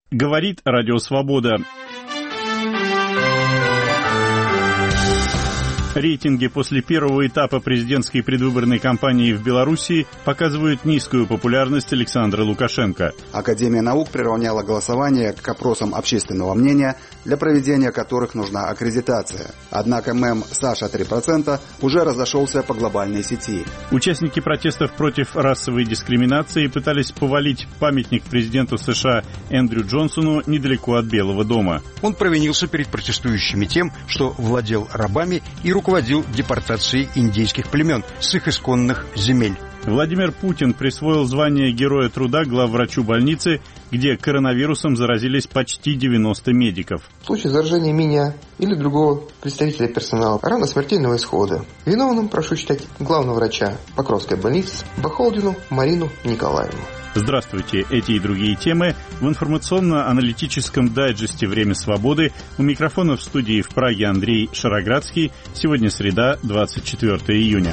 Говорит Радио Свобода. Рейтинги после первого этапа президентской предвыборной кампании в Беларуси показывают низкую популярность Александра Лукашенко. Академия наук приравняла голосование к опросам общественного мнения, для проведения которых нужна аккредитация. Однако мем «Саша 3% уже разошелся по глобальной сети. Участники протестов против расовой дискриминации пытались повалить памятник президенту США Эндрю Джонсону недалеко от Белого дома. Он провинился перед протестующими тем, что владел рабами и руководил депортацией индейских племен с их исконных земель. Владимир Путин присвоил звание Героя труда главврачу больницы, где коронавирусом заразились почти 90 медиков. В случае заражения меня или другого представителя персонала рано смертельного исхода виновным прошу считать главного врача Покровской больницы Бахолдину Марину Николаевну. Здравствуйте. Эти и другие темы в информационно-аналитическом дайджесте «Время свободы». У микрофона в студии в Праге Андрей Шароградский. Сегодня среда, 24 июня.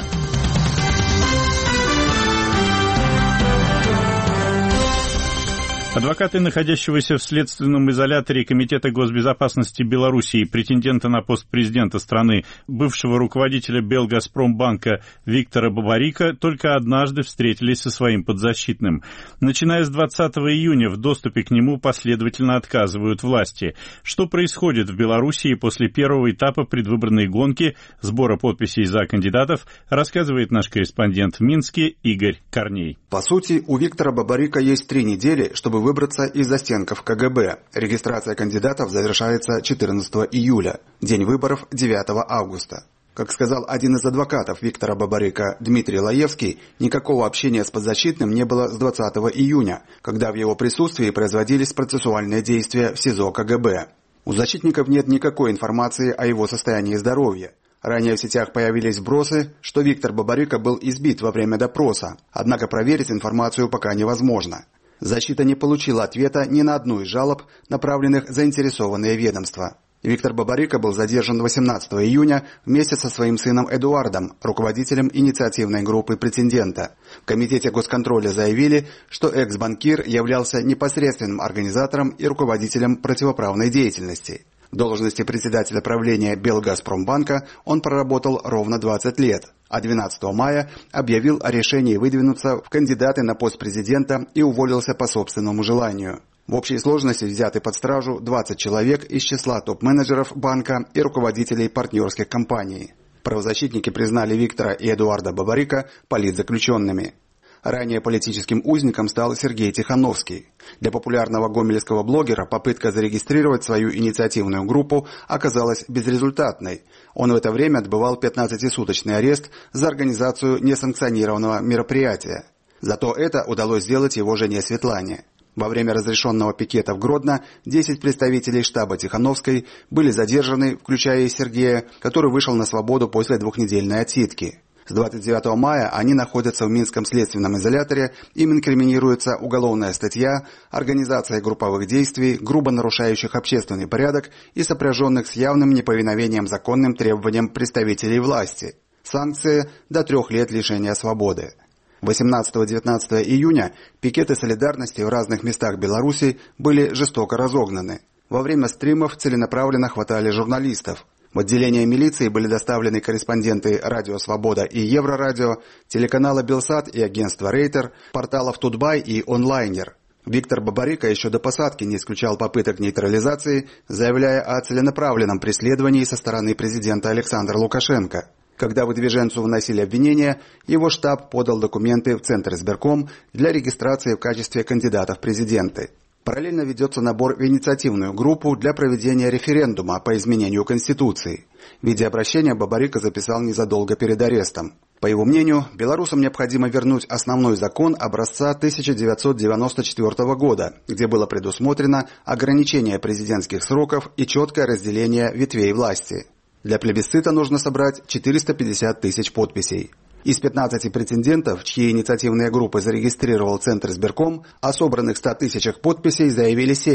Адвокаты находящегося в следственном изоляторе Комитета госбезопасности Белоруссии, претендента на пост президента страны, бывшего руководителя Белгазпромбанка Виктора Бабарика, только однажды встретились со своим подзащитным. Начиная с 20 июня в доступе к нему последовательно отказывают власти. Что происходит в Белоруссии после первого этапа предвыборной гонки сбора подписей за кандидатов, рассказывает наш корреспондент в Минске Игорь Корней. По сути, у Виктора Бабарика есть 3 недели, чтобы выбраться из застенков КГБ. Регистрация кандидатов завершается 14 июля, день выборов 9 августа. Как сказал один из адвокатов Виктора Бабарика Дмитрий Лаевский, никакого общения с подзащитным не было с 20 июня, когда в его присутствии производились процессуальные действия в СИЗО КГБ. У защитников нет никакой информации о его состоянии здоровья. Ранее в сетях появились вбросы, что Виктор Бабарика был избит во время допроса, однако проверить информацию пока невозможно. Защита не получила ответа ни на одну из жалоб, направленных в заинтересованные ведомства. Виктор Бабарика был задержан 18 июня вместе со своим сыном Эдуардом, руководителем инициативной группы претендента. В Комитете госконтроля заявили, что экс-банкир являлся непосредственным организатором и руководителем противоправной деятельности. В должности председателя правления Белгазпромбанка он проработал ровно 20 лет, а 12 мая объявил о решении выдвинуться в кандидаты на пост президента и уволился по собственному желанию. В общей сложности взяты под стражу 20 человек из числа топ-менеджеров банка и руководителей партнерских компаний. Правозащитники признали Виктора и Эдуарда Бабарика политзаключенными. Ранее политическим узником стал Сергей Тихановский. Для популярного гомельского блогера попытка зарегистрировать свою инициативную группу оказалась безрезультатной. Он в это время отбывал 15-суточный арест за организацию несанкционированного мероприятия. Зато это удалось сделать его жене Светлане. Во время разрешенного пикета в Гродно 10 представителей штаба Тихановской были задержаны, включая и Сергея, который вышел на свободу после 2-недельной отсидки. С 29 мая они находятся в Минском следственном изоляторе, им инкриминируется уголовная статья «Организация групповых действий, грубо нарушающих общественный порядок и сопряженных с явным неповиновением законным требованиям представителей власти». Санкции до 3 лет лишения свободы. 18-19 июня пикеты солидарности в разных местах Беларуси были жестоко разогнаны. Во время стримов целенаправленно хватали журналистов. В отделение милиции были доставлены корреспонденты «Радио Свобода» и «Еврорадио», телеканала «Белсат» и агентства «Рейтер», порталов «Тутбай» и «Онлайнер». Виктор Бабарика еще до посадки не исключал попыток нейтрализации, заявляя о целенаправленном преследовании со стороны президента Александра Лукашенко. Когда выдвиженцу вносили обвинения, его штаб подал документы в Центр избирком для регистрации в качестве кандидата в президенты. Параллельно ведется набор в инициативную группу для проведения референдума по изменению Конституции. Видеообращение Бабарика записал незадолго перед арестом. По его мнению, белорусам необходимо вернуть основной закон образца 1994 года, где было предусмотрено ограничение президентских сроков и четкое разделение ветвей власти. Для плебисцита нужно собрать 450 тысяч подписей. Из 15 претендентов, чьи инициативные группы зарегистрировал Центр избирком, о собранных 100 тысячах подписей заявили 7.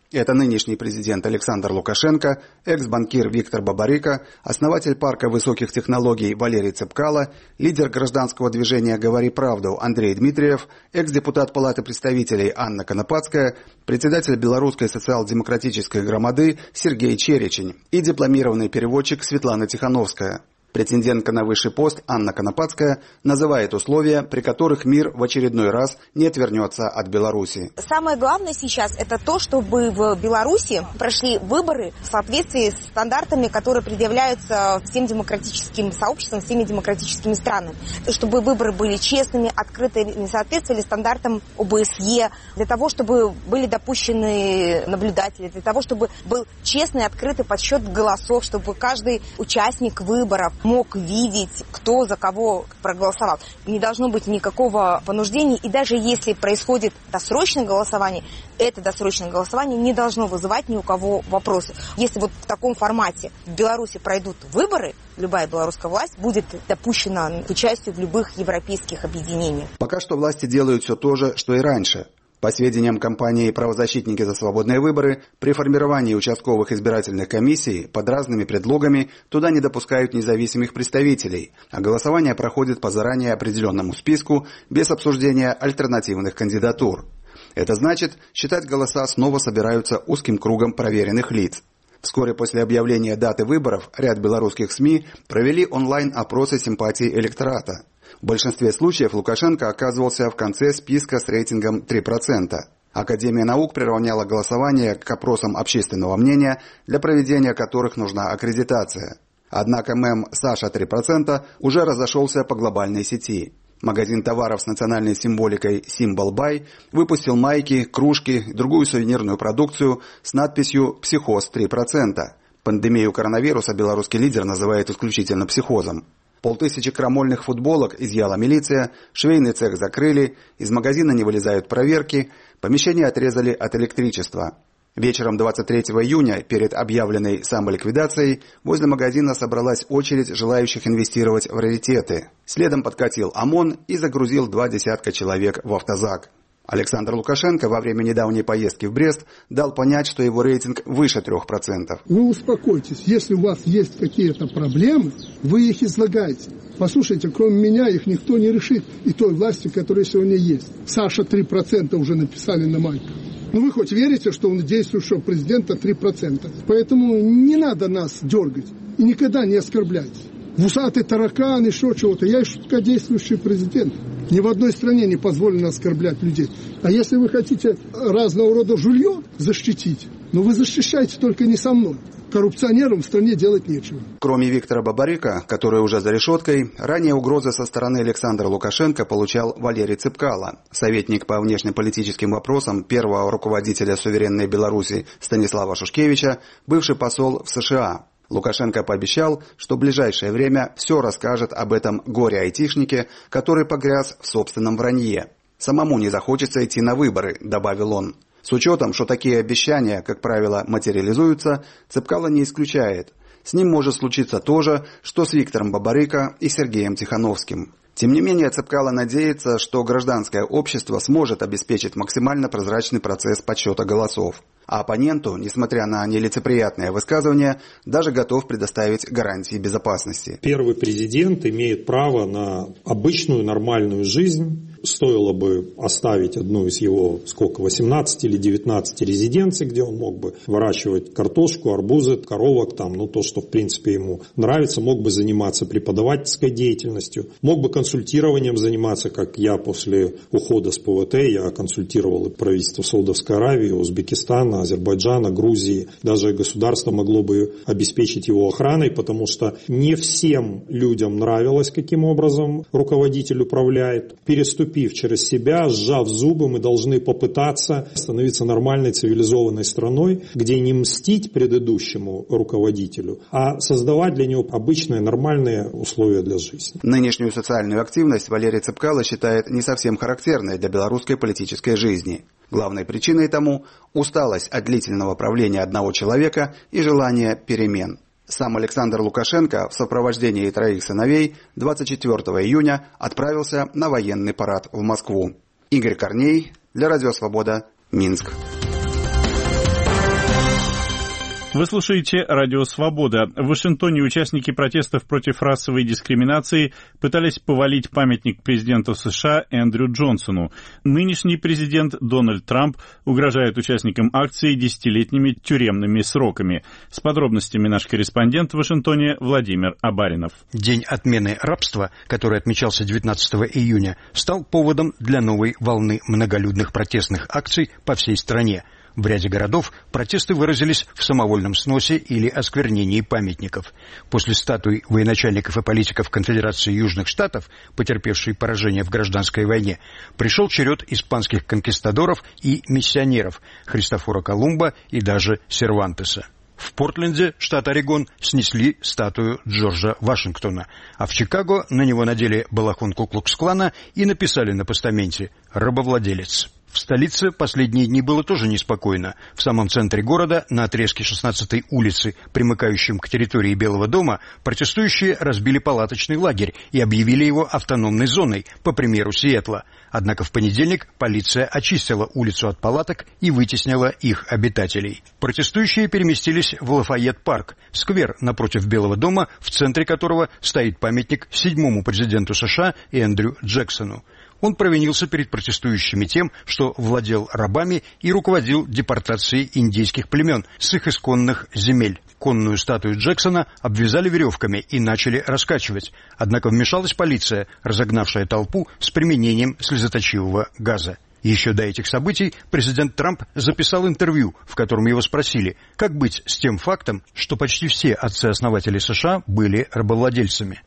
Это нынешний президент Александр Лукашенко, экс-банкир Виктор Бабарико, основатель парка высоких технологий Валерий Цепкало, лидер гражданского движения «Говори правду» Андрей Дмитриев, экс-депутат Палаты представителей Анна Конопадская, председатель Белорусской социал-демократической громады Сергей Черечень и дипломированный переводчик Светлана Тихановская. Претендентка на высший пост Анна Конопадская называет условия, при которых мир в очередной раз не отвернется от Беларуси. Самое главное сейчас это то, чтобы в Беларуси прошли выборы в соответствии с стандартами, которые предъявляются всем демократическим сообществам, всеми демократическими странами. Чтобы выборы были честными, открытыми, соответствовали стандартам ОБСЕ, для того, чтобы были допущены наблюдатели, для того, чтобы был честный, открытый подсчет голосов, чтобы каждый участник выборов мог видеть, кто за кого проголосовал. Не должно быть никакого понуждения. И даже если происходит досрочное голосование, это досрочное голосование не должно вызывать ни у кого вопросы. Если вот в таком формате в Беларуси пройдут выборы, любая белорусская власть будет допущена к участию в любых европейских объединениях. Пока что власти делают все то же, что и раньше. По сведениям компании «Правозащитники за свободные выборы», при формировании участковых избирательных комиссий под разными предлогами туда не допускают независимых представителей, а голосование проходит по заранее определенному списку без обсуждения альтернативных кандидатур. Это значит, считать голоса снова собираются узким кругом проверенных лиц. Вскоре после объявления даты выборов ряд белорусских СМИ провели онлайн-опросы симпатий электората. В большинстве случаев Лукашенко оказывался в конце списка с рейтингом 3%. Академия наук приравняла голосование к опросам общественного мнения, для проведения которых нужна аккредитация. Однако мем «Саша 3% уже разошелся по глобальной сети. Магазин товаров с национальной символикой Symbol Buy выпустил майки, кружки и другую сувенирную продукцию с надписью «Психоз 3%». Пандемию коронавируса белорусский лидер называет исключительно психозом. 500 крамольных футболок изъяла милиция, швейный цех закрыли, из магазина не вылезают проверки, помещение отрезали от электричества. Вечером 23 июня, перед объявленной самоликвидацией, возле магазина собралась очередь желающих инвестировать в раритеты. Следом подкатил ОМОН и загрузил 20 человек в автозак. Александр Лукашенко во время недавней поездки в Брест дал понять, что его рейтинг выше 3%. Вы успокойтесь, если у вас есть какие-то проблемы, вы их излагаете. Послушайте, кроме меня их никто не решит, и той власти, которая сегодня есть. Саша 3% уже написали на майках. Ну вы хоть верите, что он действующего президента 3%? Поэтому не надо нас дергать и никогда не оскорблять. Вусатый таракан, еще чего-то. Я еще пока действующий президент. Ни в одной стране не позволено оскорблять людей. А если вы хотите разного рода жулье защитить, но вы защищаете только не со мной. Коррупционерам в стране делать нечего. Кроме Виктора Бабарико, который уже за решеткой, ранее угрозы со стороны Александра Лукашенко получал Валерий Цепкало, советник по внешнеполитическим вопросам первого руководителя суверенной Беларуси Станислава Шушкевича, бывший посол в США. Лукашенко пообещал, что в ближайшее время все расскажет об этом горе-айтишнике, который погряз в собственном вранье. «Самому не захочется идти на выборы», — добавил он. С учетом, что такие обещания, как правило, материализуются, Цепкало не исключает. С ним может случиться то же, что с Виктором Бабарико и Сергеем Тихановским. Тем не менее, Цепкало надеется, что гражданское общество сможет обеспечить максимально прозрачный процесс подсчета голосов. А оппоненту, несмотря на нелицеприятное высказывание, даже готов предоставить гарантии безопасности. Первый президент имеет право на обычную нормальную жизнь. Стоило бы оставить одну из его, 18 или 19 резиденций, где он мог бы выращивать картошку, арбузы, коровок, то, что в принципе ему нравится, мог бы заниматься преподавательской деятельностью, мог бы консультированием заниматься, как я после ухода с ПВТ, я консультировал и правительство Саудовской Аравии, Узбекистана, Азербайджана, Грузии, даже государство могло бы обеспечить его охраной, потому что не всем людям нравилось, каким образом руководитель управляет. Переступив через себя, сжав зубы, мы должны попытаться становиться нормальной цивилизованной страной, где не мстить предыдущему руководителю, а создавать для него обычные нормальные условия для жизни. Нынешнюю социальную активность Валерий Цепкало считает не совсем характерной для белорусской политической жизни. Главной причиной тому – усталость от длительного правления одного человека и желание перемен. Сам Александр Лукашенко в сопровождении 3 сыновей 24 июня отправился на военный парад в Москву. Игорь Корней для Радио Свобода, Минск. Вы слушаете «Радио Свобода». В Вашингтоне участники протестов против расовой дискриминации пытались повалить памятник президенту США Эндрю Джонсону. Нынешний президент Дональд Трамп угрожает участникам акции 10-летними тюремными сроками. С подробностями наш корреспондент в Вашингтоне Владимир Абаринов. День отмены рабства, который отмечался 19 июня, стал поводом для новой волны многолюдных протестных акций по всей стране. В ряде городов протесты выразились в самовольном сносе или осквернении памятников. После статуй военачальников и политиков Конфедерации Южных Штатов, потерпевшей поражение в гражданской войне, пришел черед испанских конкистадоров и миссионеров Христофора Колумба и даже Сервантеса. В Портленде, штат Орегон, снесли статую Джорджа Вашингтона, а в Чикаго на него надели балахон Ку-Клукс-Клана и написали на постаменте «Рабовладелец». В столице последние дни было тоже неспокойно. В самом центре города, на отрезке 16-й улицы, примыкающем к территории Белого дома, протестующие разбили палаточный лагерь и объявили его автономной зоной, по примеру Сиэтла. Однако в понедельник полиция очистила улицу от палаток и вытеснила их обитателей. Протестующие переместились в Лафайет-парк, сквер напротив Белого дома, в центре которого стоит памятник 7-му президенту США Эндрю Джексону. Он провинился перед протестующими тем, что владел рабами и руководил депортацией индейских племен с их исконных земель. Конную статую Джексона обвязали веревками и начали раскачивать. Однако вмешалась полиция, разогнавшая толпу с применением слезоточивого газа. Еще до этих событий президент Трамп записал интервью, в котором его спросили, как быть с тем фактом, что почти все отцы-основатели США были рабовладельцами.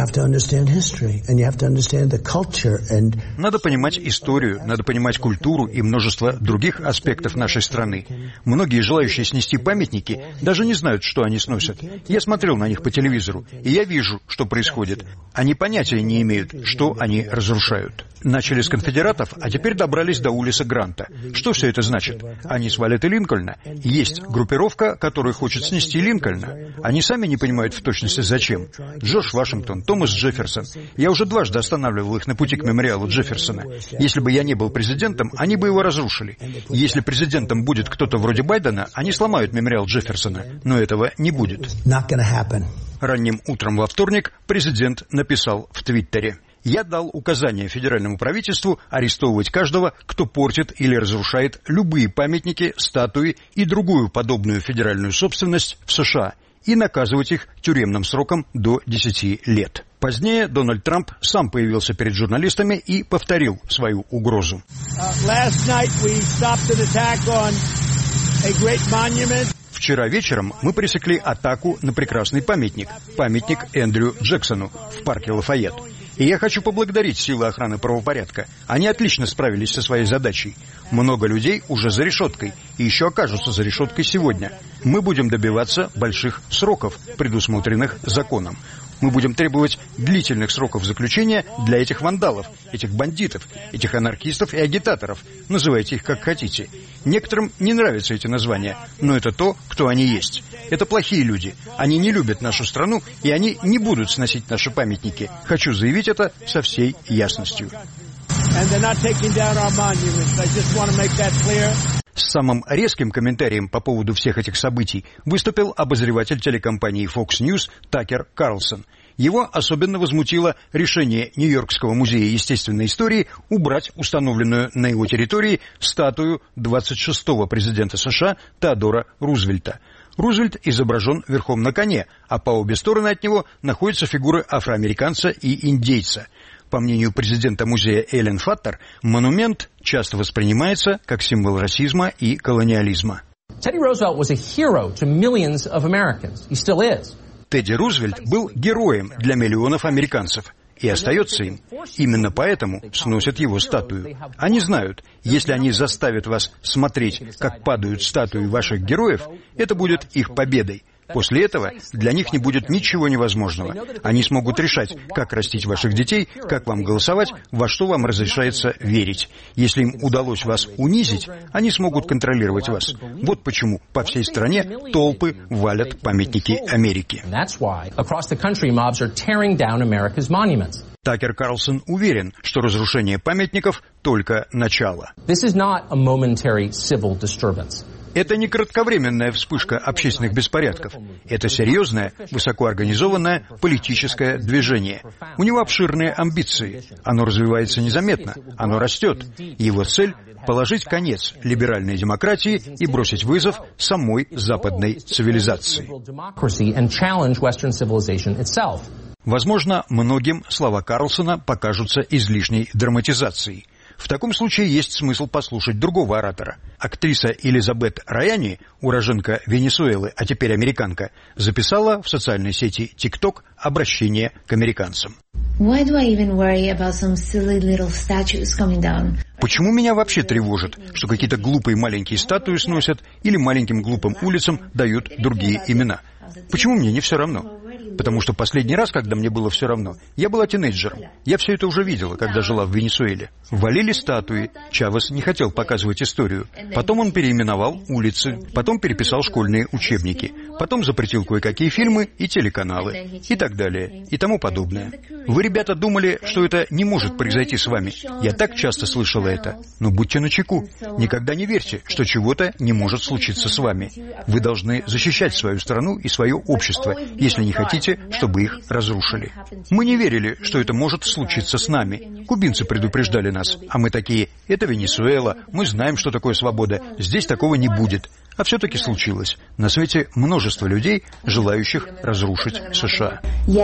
Надо понимать историю, надо понимать культуру и множество других аспектов нашей страны. Многие желающие снести памятники даже не знают, что они сносят. Я смотрел на них по телевизору, и я вижу, что происходит. Они понятия не имеют, что они разрушают. Начали с конфедератов, а теперь добрались до улицы Гранта. Что все это значит? Они свалят и Линкольна. Есть группировка, которая хочет снести Линкольна. Они сами не понимают в точности зачем. Джордж Вашингтон, Томас Джефферсон. Я уже дважды останавливал их на пути к мемориалу Джефферсона. Если бы я не был президентом, они бы его разрушили. Если президентом будет кто-то вроде Байдена, они сломают мемориал Джефферсона. Но этого не будет. Ранним утром во вторник президент написал в Твиттере: «Я дал указание федеральному правительству арестовывать каждого, кто портит или разрушает любые памятники, статуи и другую подобную федеральную собственность в США и наказывать их тюремным сроком до 10 лет». Позднее Дональд Трамп сам появился перед журналистами и повторил свою угрозу. Вчера вечером мы пресекли атаку на прекрасный памятник Эндрю Джексону в парке Лафайет. И я хочу поблагодарить силы охраны правопорядка. Они отлично справились со своей задачей. Много людей уже за решеткой и еще окажутся за решеткой сегодня. Мы будем добиваться больших сроков, предусмотренных законом. Мы будем требовать длительных сроков заключения для этих вандалов, этих бандитов, этих анархистов и агитаторов. Называйте их как хотите. Некоторым не нравятся эти названия, но это то, кто они есть. Это плохие люди. Они не любят нашу страну, и они не будут сносить наши памятники. Хочу заявить это со всей ясностью. С самым резким комментарием по поводу всех этих событий выступил обозреватель телекомпании Fox News Такер Карлсон. Его особенно возмутило решение Нью-Йоркского музея естественной истории убрать установленную на его территории статую 26-го президента США Теодора Рузвельта. Рузвельт изображен верхом на коне, а по обе стороны от него находятся фигуры афроамериканца и индейца. По мнению президента музея Эллен Фаттер, монумент часто воспринимается как символ расизма и колониализма. Тедди Рузвельт был героем для миллионов американцев и остается им. Именно поэтому сносят его статую. Они знают, если они заставят вас смотреть, как падают статуи ваших героев, это будет их победой. После этого для них не будет ничего невозможного. Они смогут решать, как растить ваших детей, как вам голосовать, во что вам разрешается верить. Если им удалось вас унизить, они смогут контролировать вас. Вот почему по всей стране толпы валят памятники Америки. Такер Карлсон уверен, что разрушение памятников только начало. Это не кратковременная вспышка общественных беспорядков. Это серьезное, высокоорганизованное политическое движение. У него обширные амбиции. Оно развивается незаметно, оно растет. Его цель – положить конец либеральной демократии и бросить вызов самой западной цивилизации. Возможно, многим слова Карлсона покажутся излишней драматизацией. В таком случае есть смысл послушать другого оратора. Актриса Элизабет Раяни, уроженка Венесуэлы, а теперь американка, записала в социальной сети TikTok обращение к американцам. Почему меня вообще тревожит, что какие-то глупые маленькие статуи сносят или маленьким глупым улицам дают другие имена? Почему мне не все равно? Потому что последний раз, когда мне было все равно, я была тинейджером. Я все это уже видела, когда жила в Венесуэле. Валили статуи, Чавес не хотел показывать историю. Потом он переименовал улицы, потом переписал школьные учебники, потом запретил кое-какие фильмы и телеканалы, и так далее, и тому подобное. Вы, ребята, думали, что это не может произойти с вами. Я так часто слышала это. Но будьте начеку. Никогда не верьте, что чего-то не может случиться с вами. Вы должны защищать свою страну и свое общество, если не хотите, чтобы их разрушили. Мы не верили, что это может случиться с нами. Кубинцы предупреждали нас, а мы такие: это Венесуэла, мы знаем, что такое свобода, здесь такого не будет. А все-таки случилось. На свете множество людей, желающих разрушить США.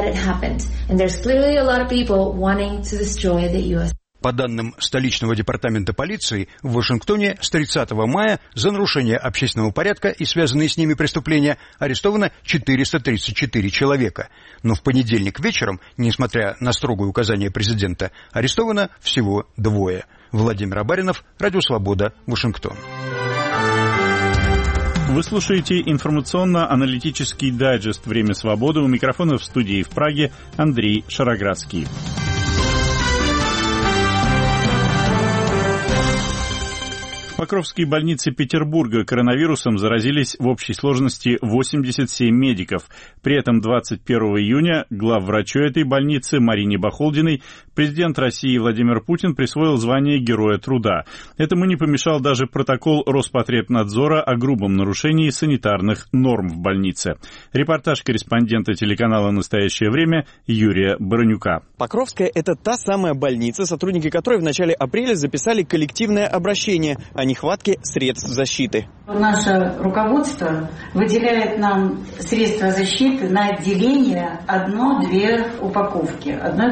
По данным столичного департамента полиции, в Вашингтоне с 30 мая за нарушение общественного порядка и связанные с ними преступления арестовано 434 человека. Но в понедельник вечером, несмотря на строгое указание президента, арестовано всего 2. Владимир Абаринов, Радио Свобода, Вашингтон. Вы слушаете информационно-аналитический дайджест «Время свободы». У микрофона в студии в Праге Андрей Шароградский. В Покровской больнице Петербурга коронавирусом заразились в общей сложности 87 медиков. При этом 21 июня главврачу этой больницы Марине Бахолдиной президент России Владимир Путин присвоил звание Героя труда. Этому не помешал даже протокол Роспотребнадзора о грубом нарушении санитарных норм в больнице. Репортаж корреспондента телеканала «Настоящее время» Юрия Баранюка. Покровская – это та самая больница, сотрудники которой в начале апреля записали коллективное обращение о нехватке средств защиты. Наше руководство выделяет нам средства защиты на отделение 1-2 упаковки,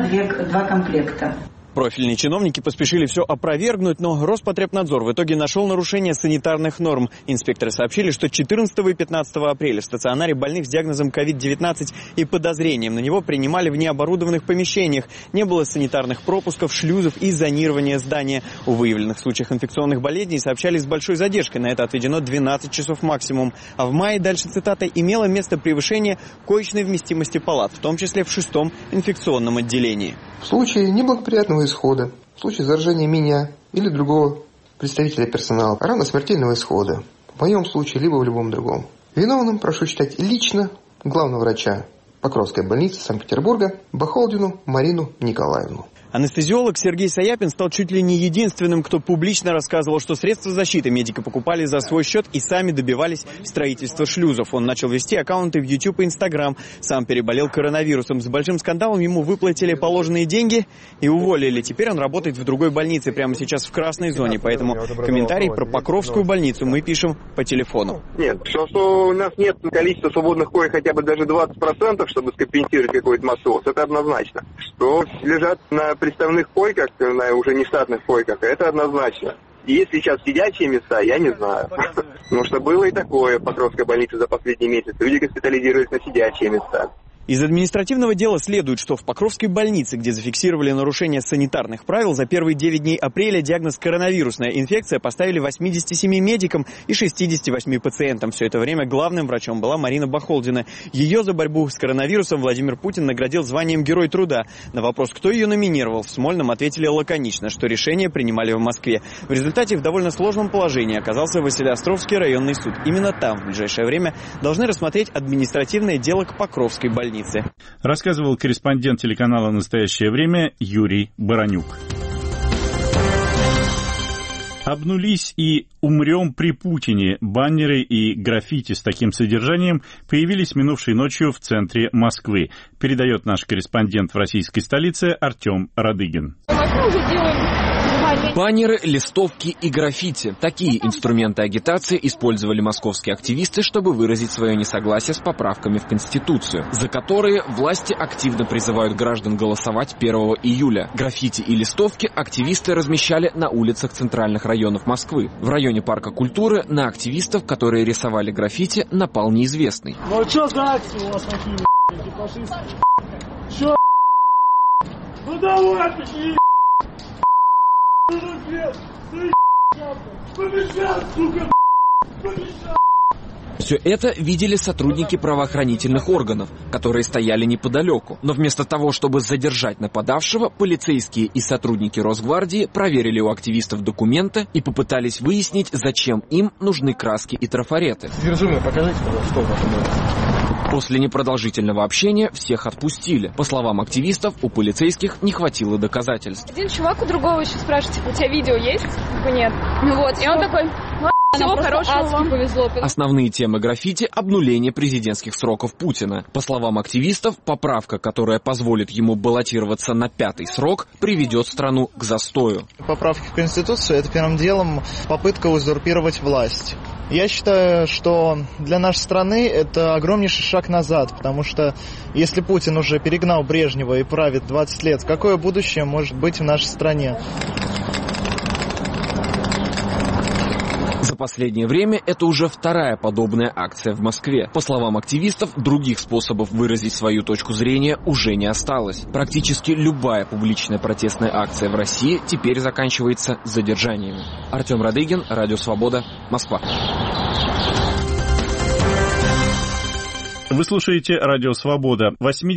1-2 комплекта. Профильные чиновники поспешили все опровергнуть, но Роспотребнадзор в итоге нашел нарушение санитарных норм. Инспекторы сообщили, что 14 и 15 апреля в стационаре больных с диагнозом COVID-19 и подозрением на него принимали в необорудованных помещениях. Не было санитарных пропусков, шлюзов и зонирования здания. О выявленных случаях инфекционных болезней сообщали с большой задержкой. На это отведено 12 часов максимум. А в мае, дальше цитата, имело место превышение коечной вместимости палат, в том числе в 6-м инфекционном отделении. В случае неблагоприятного исхода, в случае заражения меня или другого представителя персонала, равно смертельного исхода, в моем случае, либо в любом другом, виновным прошу считать лично главного врача Покровской больницы Санкт-Петербурга Бахолдину Марину Николаевну. Анестезиолог Сергей Саяпин стал чуть ли не единственным, кто публично рассказывал, что средства защиты медики покупали за свой счет и сами добивались строительства шлюзов. Он начал вести аккаунты в YouTube и Instagram. Сам переболел коронавирусом. С большим скандалом ему выплатили положенные деньги и уволили. Теперь он работает в другой больнице, прямо сейчас в красной зоне. Поэтому комментарий про Покровскую больницу мы пишем по телефону. Нет, что у нас нет количества свободных коек хотя бы даже 20%, чтобы скомпенсировать какой-то массоз, это однозначно. Что лежат на приставных койках, на уже не штатных койках, это однозначно. И если сейчас сидячие места, я не знаю. Потому что было и такое в Покровской больнице за последний месяц. Люди госпитализировались на сидячие места. Из административного дела следует, что в Покровской больнице, где зафиксировали нарушение санитарных правил, за первые 9 дней апреля диагноз коронавирусная инфекция поставили 87 медикам и 68 пациентам. Все это время главным врачом была Марина Бахолдина. Ее за борьбу с коронавирусом Владимир Путин наградил званием Герой труда. На вопрос, кто ее номинировал, в Смольном ответили лаконично, что решение принимали в Москве. В результате в довольно сложном положении оказался Василеостровский районный суд. Именно там в ближайшее время должны рассмотреть административное дело к Покровской больнице. Рассказывал корреспондент телеканала «Настоящее время» Юрий Баранюк. Обнулись и «Умрем при Путине» баннеры и граффити с таким содержанием появились минувшей ночью в центре Москвы. Передает наш корреспондент в российской столице Артем Радыгин. Баннеры, листовки и граффити. Такие инструменты агитации использовали московские активисты, чтобы выразить свое несогласие с поправками в Конституцию, за которые власти активно призывают граждан голосовать 1 июля. Граффити и листовки активисты размещали на улицах центральных районов Москвы. В районе Парка культуры на активистов, которые рисовали граффити, напал неизвестный. Ну что за акции у вас такие, фашисты? Что? Ну давай, пошли! Все это видели сотрудники правоохранительных органов, которые стояли неподалеку. Но вместо того, чтобы задержать нападавшего, полицейские и сотрудники Росгвардии проверили у активистов документы и попытались выяснить, зачем им нужны краски и трафареты. Содержимое покажите, что у вас было. После непродолжительного общения всех отпустили. По словам активистов, у полицейских не хватило доказательств. Один чувак у другого еще спрашивает, типа, у тебя видео есть? Типа, нет. Ну вот, и он такой... Всего хорошего вам. Повезло. Основные темы граффити – обнуление президентских сроков Путина. По словам активистов, поправка, которая позволит ему баллотироваться на 5-й срок, приведет страну к застою. Поправки в Конституцию – это первым делом попытка узурпировать власть. Я считаю, что для нашей страны это огромнейший шаг назад, потому что если Путин уже перегнал Брежнева и правит 20 лет, какое будущее может быть в нашей стране? За последнее время это уже вторая подобная акция в Москве. По словам активистов, других способов выразить свою точку зрения уже не осталось. Практически любая публичная протестная акция в России теперь заканчивается задержаниями. Артем Радыгин, Радио Свобода, Москва. Вы слушаете «Радио Свобода».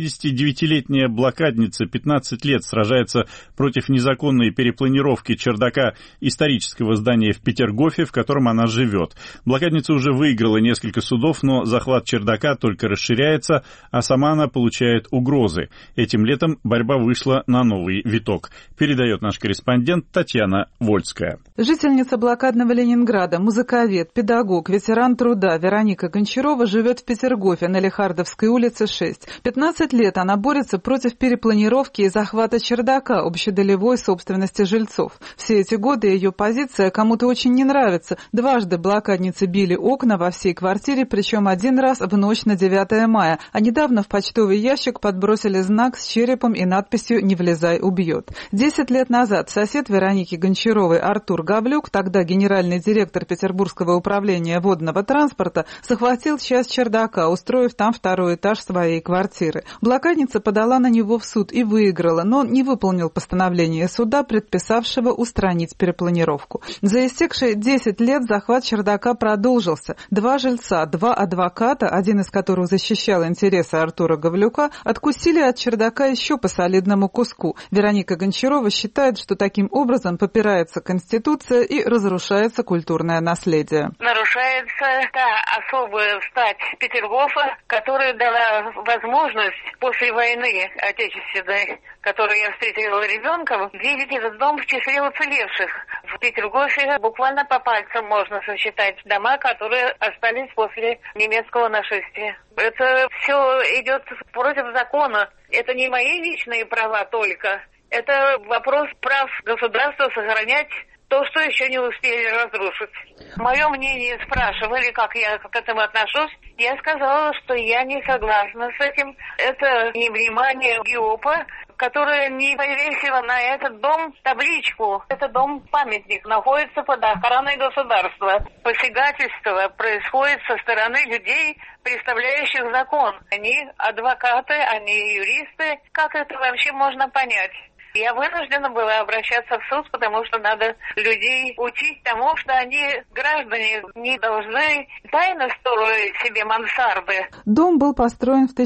89-летняя блокадница 15 лет сражается против незаконной перепланировки чердака исторического здания в Петергофе, в котором она живет. Блокадница уже выиграла несколько судов, но захват чердака только расширяется, а сама она получает угрозы. Этим летом борьба вышла на новый виток. Передает наш корреспондент Татьяна Вольская. Жительница блокадного Ленинграда, музыковед, педагог, ветеран труда Вероника Гончарова живет в Петергофе на Лихардовской улице 6. 15 лет она борется против перепланировки и захвата чердака общедолевой собственности жильцов. Все эти годы ее позиция кому-то очень не нравится. Дважды блокадницы били окна во всей квартире, причем один раз в ночь на 9 мая. А недавно в почтовый ящик подбросили знак с черепом и надписью «Не влезай, убьет». 10 лет назад сосед Вероники Гончаровой Артур Гавлюк, тогда генеральный директор Петербургского управления водного транспорта, захватил часть чердака, устроив там второй этаж своей квартиры. Блокадница подала на него в суд и выиграла, но он не выполнил постановление суда, предписавшего устранить перепланировку. За истекшие 10 лет захват чердака продолжился. 2 жильца, 2 адвоката, один из которых защищал интересы Артура Гавлюка, откусили от чердака еще по солидному куску. Вероника Гончарова считает, что таким образом попирается Конституция и разрушается культурное наследие. Нарушается та особая стать Петергофа, которая дала возможность после войны отечественной, которую я встретила ребенком, видеть этот дом в числе уцелевших. В Петергофе буквально по пальцам можно сосчитать дома, которые остались после немецкого нашествия. Это все идет против закона. Это не мои личные права только. Это вопрос прав государства сохранять то, что еще не успели разрушить. Мое мнение спрашивали, как я к этому отношусь. Я сказала, что я не согласна с этим. Это невнимание ГИОПа, которое не повесило на этот дом табличку. Это дом-памятник, находится под охраной государства. Посягательство происходит со стороны людей, представляющих закон. Они адвокаты, они юристы. Как это вообще можно понять? Я вынуждена была обращаться в суд, потому что надо людей учить тому, что они, граждане, не должны тайно строить себе мансарды. Дом был построен в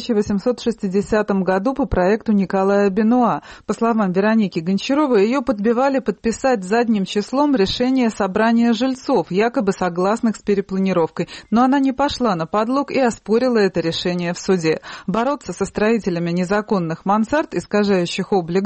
1860 году по проекту Николая Бенуа. По словам Вероники Гончаровой, ее подбивали подписать задним числом решение собрания жильцов, якобы согласных с перепланировкой. Но она не пошла на подлог и оспорила это решение в суде. Бороться со строителями незаконных мансард, искажающих облик дома,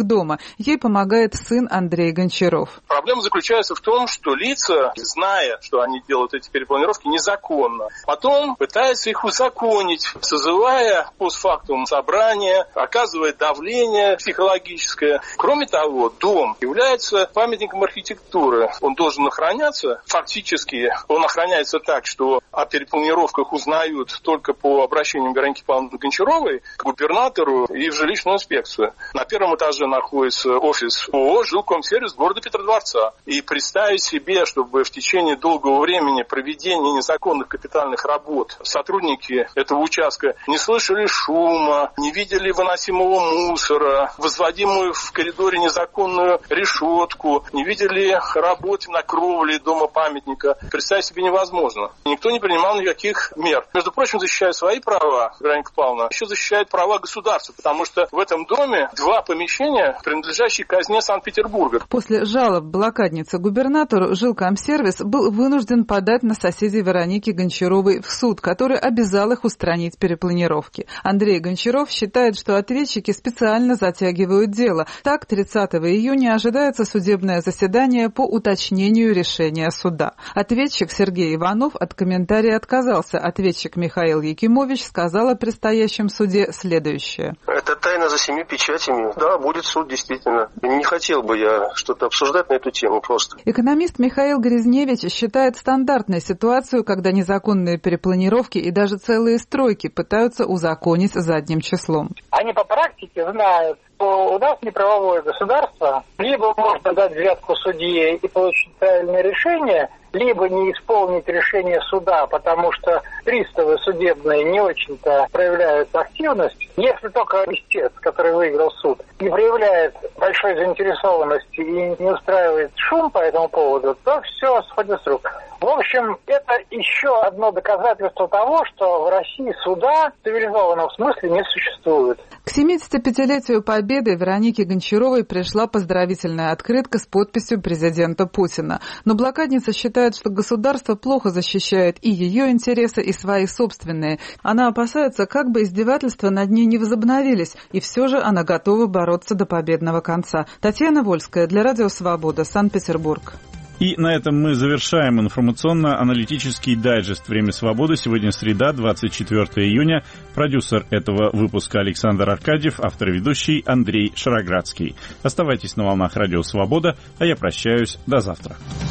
Ей помогает сын Андрей Гончаров. Проблема заключается в том, что лица, зная, что они делают эти перепланировки незаконно, потом пытаются их узаконить, созывая постфактум собрания, оказывая давление психологическое. Кроме того, дом является памятником архитектуры. Он должен охраняться. Фактически он охраняется так, что о перепланировках узнают только по обращению Вероники Павловны Гончаровой к губернатору и в жилищную инспекцию. На первом этаже находится офис ООО «Жилкомсервис» города Петродворца. И представить себе, чтобы в течение долгого времени проведения незаконных капитальных работ сотрудники этого участка не слышали шума, не видели выносимого мусора, возводимую в коридоре незаконную решетку, не видели работы на кровле дома памятника, представить себе невозможно. Никто не принимал никаких мер. Между прочим, защищая свои права, Вероника Павловна, еще защищает права государства, потому что в этом доме 2 помещения, принадлежащие казне Санкт-Петербурга. После жалоб блокадницы губернатору Жилкомсервис был вынужден подать на соседей Вероники Гончаровой в суд, который обязал их устранить перепланировки. Андрей Гончаров считает, что ответчики специально затягивают дело. Так, 30 июня ожидается судебное заседание по уточнению решения суда. Ответчик Сергей Иванов от комментария отказался. Ответчик Михаил Якимович сказал о предстоящем суде следующее. Это тайна за 7 печатями. Да, будет суд, действительно. Не хотел бы я что-то обсуждать на эту тему просто. Экономист Михаил Грязневич считает стандартной ситуацию, когда незаконные перепланировки и даже целые стройки пытаются узаконить задним числом. Они по практике знают, что у нас неправовое государство, либо можно дать взятку судье и получить правильное решение, либо не исполнить решение суда, потому что приставы судебные не очень-то проявляют активность. Если только истец, который выиграл суд, не проявляет большой заинтересованности и не устраивает шум по этому поводу, то все сходит с рук. В общем, это еще одно доказательство того, что в России суда в цивилизованном смысле не существует. К 75-летию Победы Веронике Гончаровой пришла поздравительная открытка с подписью президента Путина. Но блокадница считает, что государство плохо защищает и ее интересы, и свои собственные. Она опасается, как бы издевательства над ней не возобновились, и все же она готова бороться до победного конца. Татьяна Вольская для Радио Свобода, Санкт-Петербург. И на этом мы завершаем информационно-аналитический дайджест «Время свободы». Сегодня среда, 24 июня. Продюсер этого выпуска Александр Аркадьев, автор и ведущий Андрей Шароградский. Оставайтесь на волнах Радио Свобода, а я прощаюсь. До завтра.